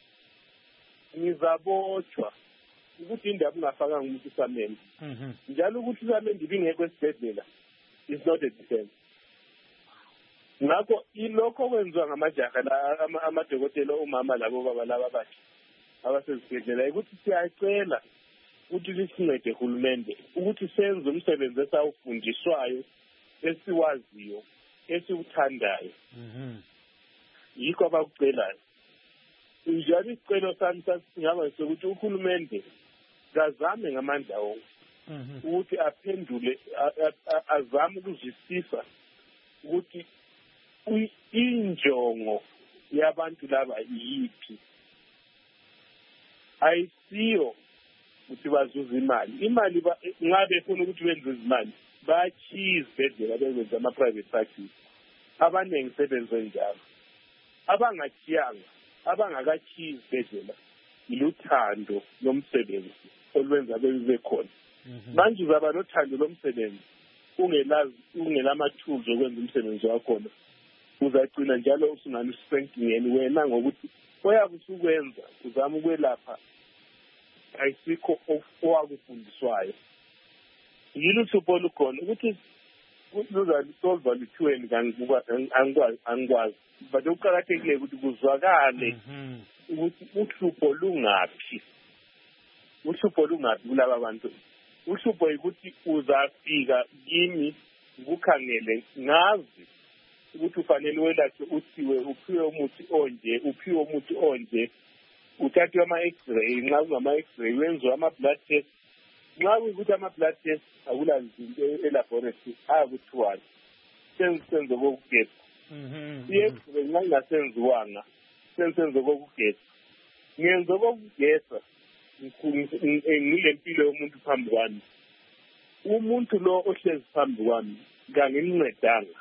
ngizabotshwa ukuthi indaba ungafakanga umuntu isamende. Njalo ukuthi isamende ibingekho esibhedlela is not a defense. Ngakho ilokho kwenziwa ngamajaha la amadokotela umama labo baba laba bathi abasezibhedlela ukuthi siyacela ukuthi lisincede uhulumende ukuthi senze umsebenzi esawufundiswayo esiwaziyo esiwuthandayo. Yikho abakucelayo. Njalo isicelo sami singaba sokuthi uhulumende kazame ngamandla wonke ukuthi aphendule azame ukuzwisisa ukuthi injongo yabantu laba yiphi. Ayisiyo ukuthi bazuza imali. Imali ngabe befuna ukuthi benze izimali bachize izibhedlela benze ama-private practice. Abaningi sebenze njalo. Abangachiyanga, abangakachiyi izibhedlela iluthando lomsebenzi olwenza bebe khona. Manje uzaba nothando lomsebenzi ungelazi ungelamathuluzi okwenza umsebenzi wakhona. Uzagcina njalo usungani ustrengtheni wena ngokuthi oyabe usukwenza uzama ukwelapha ayikho owakufundiswayo. Yilo uthupho lukhona ukuthi luzasolva lithweni angikwazi angikwazi but ukuqakathekile ukuthi kuzwakale ukuthi uhlupho lungaphi. Uhlupho lungaphi kulaba bantu. Uhlupho ukuthi uzafika kimi ukukhangele ngazi ukuthi ufanele welathe uthiwe uphiwe umuthi onje uphiwe umuthi onje uthathe ama x-ray nxa ungama x-ray wenziwe ama blood test nxa ukuthi ama blood test akula izinto elaboratory akuthiwa senze kokugeza i-x-ray nxa ingasenziwanga senze kokugeza ngenze kokugeza ngilempilo yomuntu phambi kwami umuntu lo ohlezi phambi kwami kangincedanga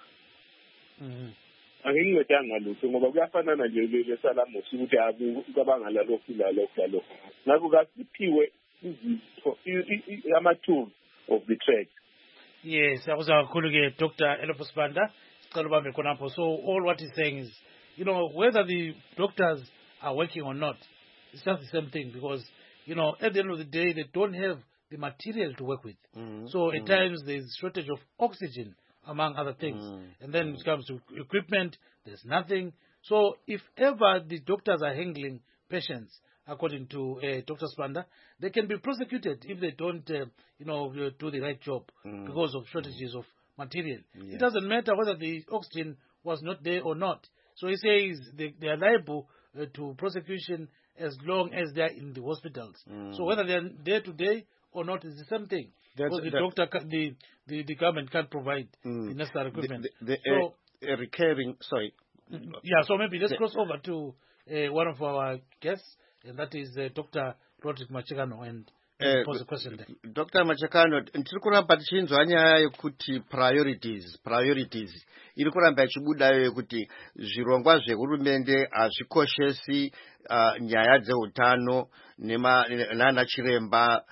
angincedanga lutho ngoba kuyafanana nje lesalamusi ukuthi akubangala lokhu lalokhu lalokhu ngakho kasiphiwe izitho ama-tools of the trade. Yes, akuzwa kakhulu ke Doctor Elophu Sibanda sicela ubambe khonapho. So all what he's saying is, you know, whether the doctors are working or not, it's just the same thing because, you know, at the end of the day, they don't have the material to work with. Mm-hmm. So at mm-hmm. times there's shortage of oxygen, among other things. Mm-hmm. And then when it comes to equipment, there's nothing. So if ever the doctors are handling patients, according to uh, Doctor Sibanda, they can be prosecuted if they don't, uh, you know, do the right job mm-hmm. because of shortages of material. Yeah. It doesn't matter whether the oxygen was not there or not. So he says they, they are liable uh, to prosecution as long as they are in the hospitals. Mm. So whether they are there today or not is the same thing. That's, because the doctor, ca- the, the the government can't provide mm. the necessary equipment. The, the, the, so a, a recurring, sorry. Yeah, so maybe let's the, cross over to uh, one of our guests, and that is uh, Doctor Roderick Machekano, and uh, pose a question there. Doctor Machekano, ntiri kuramba tichinzwa nyaya yekuti priorities, priorities. Iri kuramba ichibudayo yekuti zvirongwa zvehurumende hazvikoshesi uh, nyaya dzeutano nana chiremba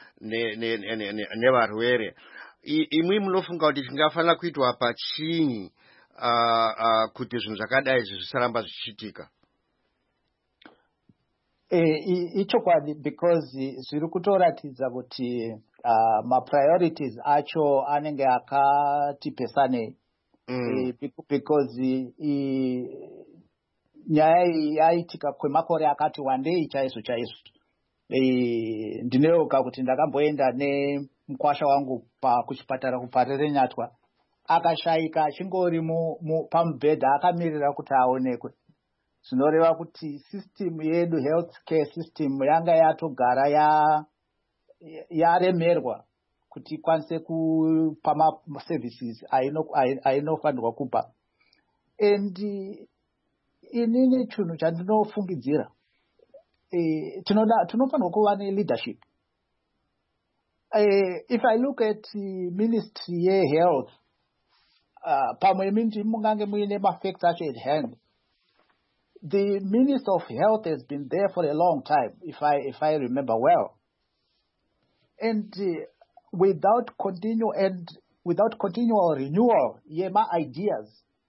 nevarwere. Imwi munofunga kuti chingafanira kuitwa pachinyi uh, uh, kuti zvinhu zvakadai zvisaramba zvichiitika? Ichokwadi because zviri kutoratidza kuti uh, ma priorities acho anenge akati pesanei. Mm. E, because i nyaya iyi yaitika kwemakore akati wandei chaizvo chaizvo. E, ndineoka kuti ndakamboenda nemukwasha wangu pa kuchipatara kuparere Nyatwa akashaika achingori pamubhedha akamirira kuti aonekwe. Zvinoreva kuti system yedu health care system yanga yatogara ya yaremerwa kuti ikwanise kupa services ainofanirwa kupa. And inini chinhu chandinofungidzira tinoda tinofanirwa kuva leadership. If I look at ministry yehealth uh, pamwe minti mungange muine mafacts acho at hand. The Minister of Health has been there for a long time, if I if I remember well, and uh, without continue and without continual renewal, yeah, my ideas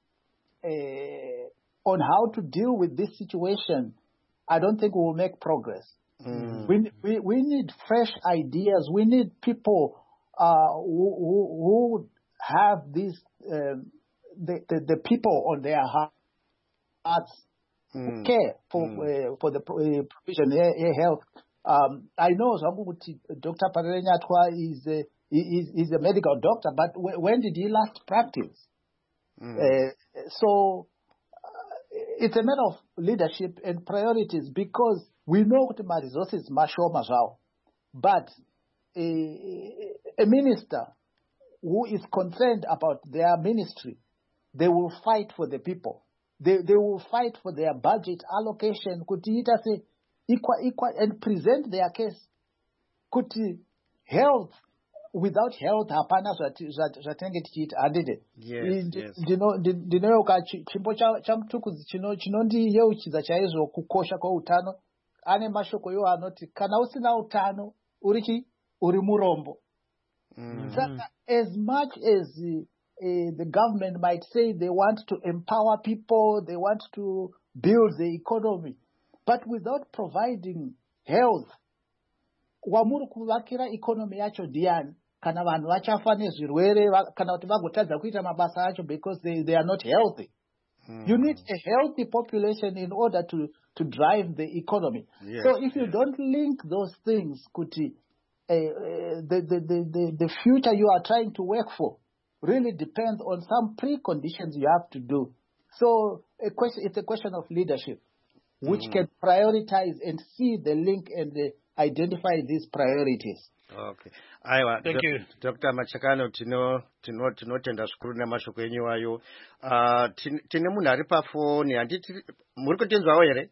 uh, on how to deal with this situation, I don't think we will make progress. Mm. We we we need fresh ideas. We need people uh, who, who who have these uh, the, the the people on their hearts. Mm. Care for mm. uh, for the uh, provision of health. Um, I know Doctor Parere Nyatwa is a, is is a medical doctor, but w- when did he last practice? Mm. Uh, so uh, it's a matter of leadership and priorities because we know what my resources mashoma zao, but a, a minister who is concerned about their ministry, they will fight for the people. They they will fight for their budget allocation. Kuti ita say equal equal and present their case. Kuti health without health hapana zvatenge tichiita handide. Yes, yes. Ndinoyoka chimbo chamtukuzi chino chinondiyeuchidza chaizvo kukosha kweutano. Ane mashoko iwo anoti kana usina utano urichi uri murombo. Mm. Saka, as much as uh, uh, the government might say they want to empower people, they want to build the economy, but without providing health, wamuri kuvakira economy yacho ndiani kana vanhu vachafa nezvirwere kana kuti vagotadza kuita mabasa acho because they, they are not healthy. Mm. You need a healthy population in order to, to drive the economy. Yes, so if you yes. don't link those things, Kuti, uh, uh, the, the, the, the, the future you are trying to work for really depends on some preconditions you have to do. So a question, it's a question of leadership, which mm. can prioritize and see the link and the, identify these priorities. Okay. Aiwa, Thank you. Doctor Machakano, tino tino tinotenda zvikuru nemashoko enyu ayo. Uh, tine munhu ari pafoni, handiti muri kutinzwawo here?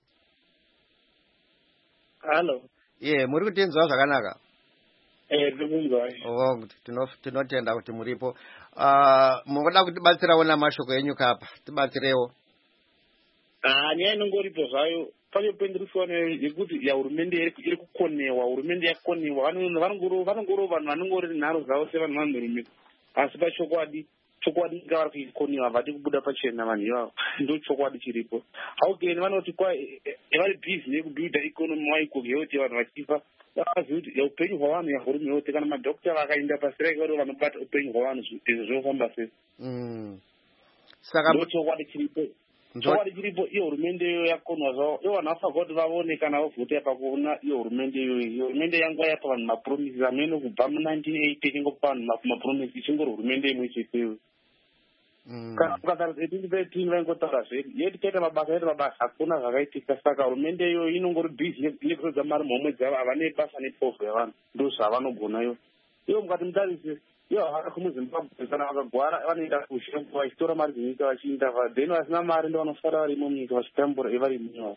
Hello. Yeah, muri kutinzwa zvakanaka? Eh, ndikunzwa. Oh, tinotenda kuti muripo. Uh, mungoda kutibatsirawo namashoko enyu kapa. Tibatsirewo. Ah, nyaya inongoripo zvayo. Pane penderiswa yekuti ya hurumende iri kukonewa, hurumende yakonewa. Vanongoro vanongoro vanhu vanongori nharo zvavo sevanhu vanhurume. Asi pachokwadi, chokwadi ngavari kuikonewa, vati kubuda pachena vanhu ivavo. Ndo chokwadi chiripo. Haugeni vanoti kwa vari busy nekubuilda economy waiko yoti vanhu vachifa. Vazivi kuti upenyu hwavanhu yahurume yote kana madhokota vakaenda pasireki vari vanobata upenyu hwavanhu izvo zvinofamba sei. Mm. Saka ndo chokwadi chiripo. Chokwadi chiripo iyo hurumende iyo yakonwa zvavo iyo vanhu vafanirwa kuti vaone kana vovhota pakuona iyo hurumende iyoyi. Hurumende yanguva yapa vanhu mapromisi amene kubva mu-nineteen eighty ichingopa vanhu mapromisi ichingori hurumende imwe chete iyo. Kana ukatarisa twenty thirteen vaingotaura zvedu yeti taita mabasa yaita mabasa hakuna zvakaitika. Saka hurumende iyoyi inongori busy nekurodza mari mhomwe dzavo havane basa nepofu yavanhu ndo zvavanogona iyo. Iyo mukati mutarise iyo havana kumuzimbabwe kana vakagwara vanoenda kushengo vachitora mari dzenyika vachiinda then vasina mari ndo vanofara varimo munyika vachitambura ivari munyika.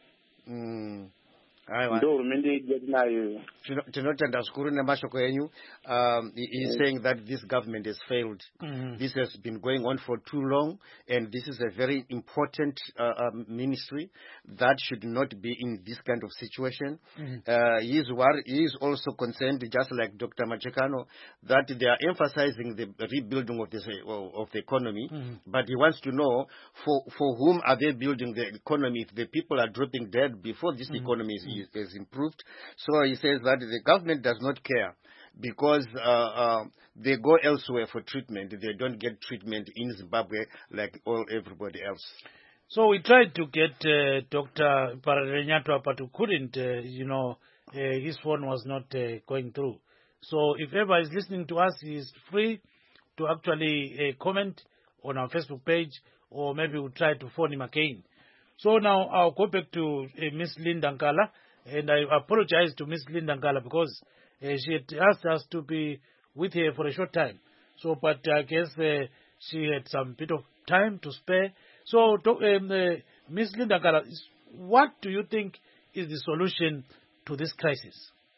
Ndo hurumende yedu yatinayo. Tinotenda zvikuru nemashoko enyu. Um, he is yes. saying that this government has failed. Mm-hmm. This has been going on for too long, and this is a very important uh, uh, ministry that should not be in this kind of situation. Mm-hmm. uh, he, is war- he is also concerned, just like Doctor Machakano, that they are emphasizing the rebuilding of, this, uh, of the economy, mm-hmm. but he wants to know for, for whom are they building the economy if the people are dropping dead before this mm-hmm. economy is, mm-hmm. is improved. So he says that the government does not care because uh, uh, they go elsewhere for treatment. They don't get treatment in Zimbabwe like all everybody else. So we tried to get uh, Doctor Pararenyato, but we couldn't. Uh, you know, uh, his phone was not uh, going through. So if ever is listening to us, he is free to actually uh, comment on our Facebook page, or maybe we'll try to phone him again. So now I'll go back to uh, Miss Linda Nkala, and I apologize to Miss Linda Nkala because uh, she had asked us to be with her for a short time. So, but I guess uh, she had some bit of time to spare. So, to, um, uh, Miss Linda Nkala, what do you think is the solution to this crisis?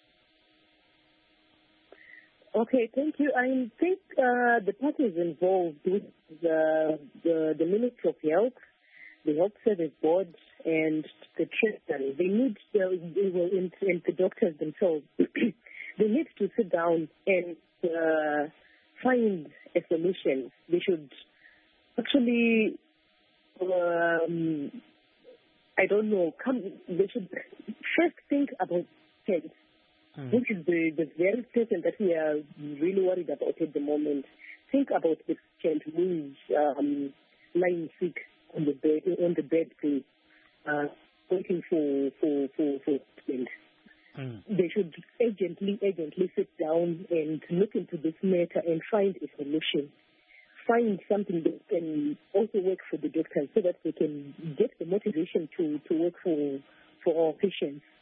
Okay, thank you. I think uh, the parties involved with the, the, the Ministry of Health, the Health Service Board, and the Treasury, they need, uh, and, and the doctors themselves, they need to sit down and uh, find a solution. They should actually, um, I don't know, come. They should first think about health, mm. which is the, the very person that we are really worried about at the moment. Think about the patient who is um, lying sick on the bed, on the bed, please. Uh, waiting for for for, for treatment. Mm. They should urgently, urgently sit down and look into this matter and find a solution. Find something that can also work for the doctors so that they can get the motivation to, to work for for our patients.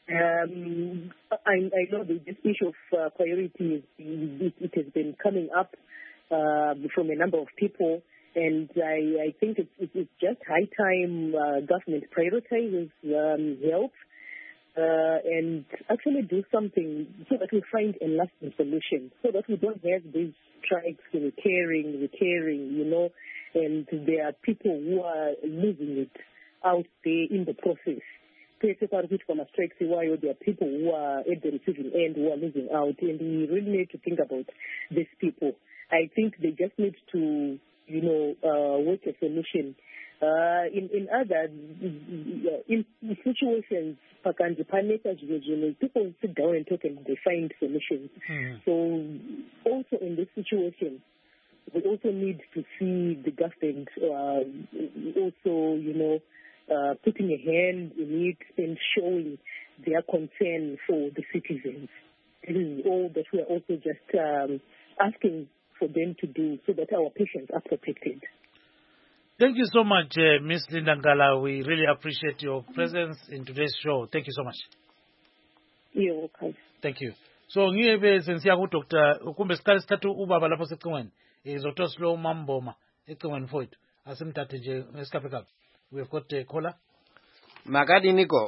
Um, I, I know that this issue of uh, priority, it, it has been coming up uh, from a number of people, and I, I think it's, it's just high time uh, government prioritizes um, health uh, and actually do something so that we find a lasting solution, so that we don't have these strikes recurring, recurring, you know, and there are people who are losing it out there in the process. From a strike, while there are people who are at the receiving end who are losing out, and we really need to think about these people. I think they just need to, you know, uh, work a solution. Uh, in in other in, in situations, people sit down and talk and they find solutions. Mm. So also in this situation, we also need to see the government uh, also, you know, uh, putting a hand in it and showing their concern for the citizens. This is all that we are also just um, asking for them to do so that our patients are protected. Thank you so much, uh, Miz Linda Ngala. We really appreciate your presence in today's show. Thank you so much. You're welcome. Thank you. So, ngiye sensiya ku Doctor kumbe sikali sithathu ubaba lapho secingweni. Izotho slow mamboma ecingweni mfowethu. Asimthathe nje ngesikhathi kabi. We have got a caller. Makadi niko.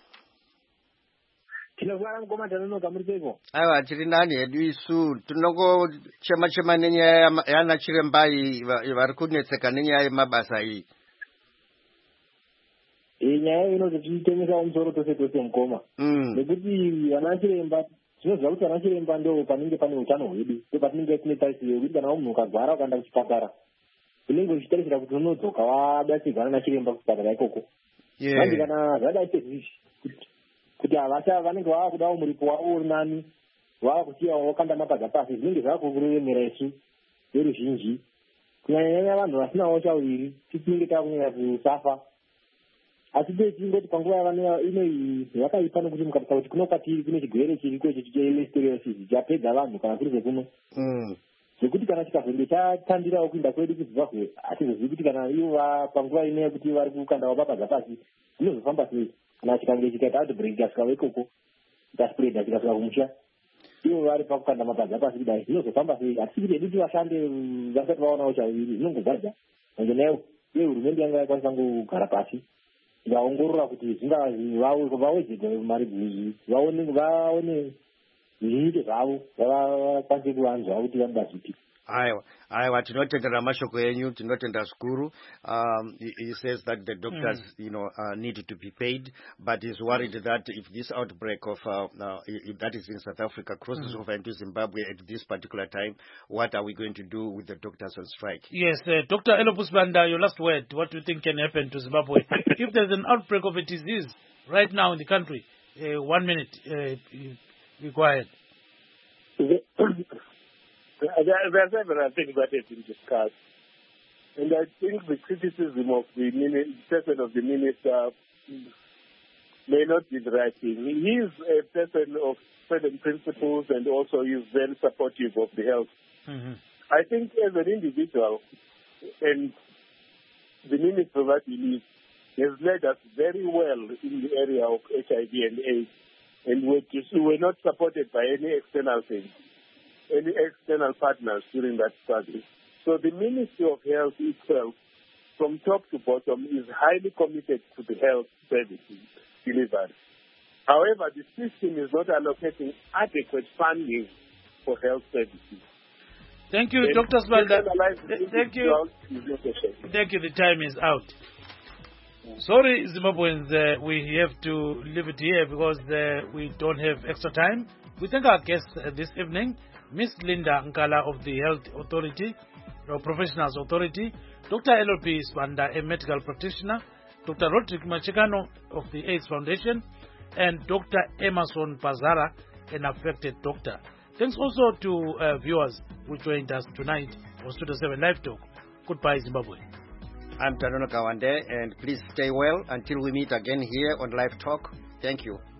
Tinogwara ngoma ndanono kamuripeko. Aiwa tiri nani hedu isu tinongo chema chema nenyaya yana chiremba iyi vari kunetseka nenyaya yemabasa iyi. Eh nyaya inoti titemesa umusoro tose tose mukoma. Nekuti vana chiremba zvinoziva kuti vana chiremba ndo panenge pane utano hwedu. Ndo patinenge tine tarisiro yekuti kana munhu ukagwara ukaenda kuchipatara unenge uchitarisira kuti unodzoka wadatsirwa nana chiremba kuchipatara ikoko. Manje kana zvadaite izvi kuti avasha vanenge vava kudawo muripo wavo uri nani vava kusiya wakanda mapadza pasi zvinenge zvakuremera isu veruzhinji kunyanyanya vanhu vasinawo chauviri titinenge takunyanya kusafa asi techingoti panguva yavano inoyi yakaipa nekuti mukataura kuti kuno kwatiri kune chigwere chiriko icho chelisteriosis chapedza vanhu kana kuri zvekuno zvekuti kana chikazonge chatandirawo kuinda kwedu kuzimbabwe hatizozivi kuti kana ivo panguva ino yekuti vari kukandawo mapadza pasi zvinozofamba sei kana chikange chikaita outbreak ikasvika ikoko ikaspreada chikasvika kumusha ivo vari pakukanda mapadza pasi kudai zvinozofamba sei hatisi kuti hedu tivashande vasati vaonawo chauviri zvinongogadza manje nayo uye hurumende yanga yakwanisa kugara pasi vaongorora kuti zvingavawedzerwa mari bhuzi vaone vaone zviito zvavo vakwanise kuvanzwa kuti vanoda zvipi. Aiwa, aiwa, tinotendera mashoko enyu, tinotenda zvikuru. Um, he, he says that the doctors, mm. you know, uh, need to be paid, but he's worried that if this outbreak of, uh, uh, if that is in South Africa, crosses mm. over into Zimbabwe at this particular time, what are we going to do with the doctors on strike? Yes, uh, Doctor Elobus Banda, your last word. What do you think can happen to Zimbabwe? If there's an outbreak of a disease right now in the country, uh, one minute, uh, be quiet. There, there are several things that have been discussed. And I think the criticism of the person of the minister may not be the right thing. He is a person of certain principles and also is very supportive of the health. Mm-hmm. I think as an individual and the minister that he leads has led us very well in the area of H I V and AIDS, and we're, just, we're not supported by any external things. Any external partners during that study. So the Ministry of Health itself, from top to bottom, is highly committed to the health services delivered. However, the system is not allocating adequate funding for health services. Thank you, and Doctor Svalda. Thank you. Thank you. The time is out. Sorry, Zimbabweans, uh, we have to leave it here because uh, we don't have extra time. We thank our guests uh, this evening, Miz Linda Ngala of the Health Authority, or Professionals Authority, Doctor Elobus Banda, a medical practitioner, Doctor Roderick Machikano of the AIDS Foundation, and Doctor Emerson Pazara, an affected doctor. Thanks also to uh, viewers who joined us tonight on Studio seven Live Talk. Goodbye, Zimbabwe. I'm Tanono Kawande, and please stay well until we meet again here on Live Talk. Thank you.